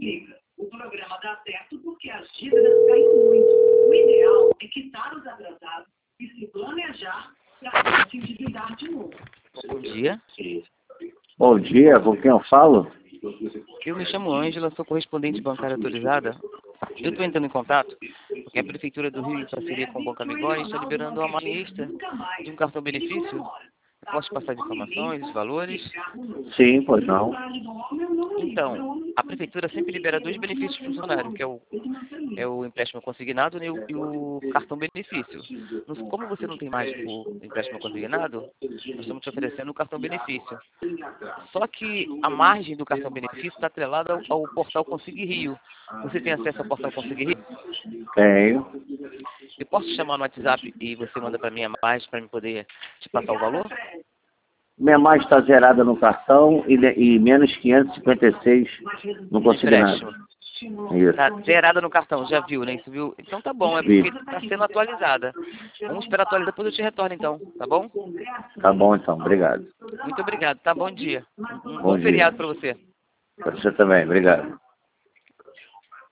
explica. O programa dá certo porque as dívidas caem muito. O ideal é quitar os atrasados e se planejar para se endividar de novo. Bom dia. Bom dia, com quem eu falo? Eu me chamo Ângela, sou correspondente bancária autorizada. Eu estou entrando em contato porque a Prefeitura do Rio, em parceria com o Banco Amigório, está liberando uma margem extra de um cartão benefício. Eu posso passar as informações, os valores? Sim, pois não. Então, a Prefeitura sempre libera dois benefícios funcionários, que é o empréstimo consignado, né, e o cartão benefício. Como você não tem mais o empréstimo consignado, nós estamos te oferecendo o cartão benefício. Só que a margem do cartão benefício está atrelada ao portal Consigue Rio. Você tem acesso ao portal Consigue Rio? Tenho. Eu posso te chamar no WhatsApp e você manda para mim a margem para eu poder te passar o valor? Minha margem está zerada no cartão e menos 556 no consignado. Isso. Está zerada no cartão, já viu, né? Isso viu? Então tá bom, é porque está sendo atualizada. Vamos esperar atualizar, depois eu te retorno então, tá bom? Tá bom então, obrigado. Muito obrigado, tá? Bom dia. Um Bom bom dia. feriado para você. Para você também, obrigado.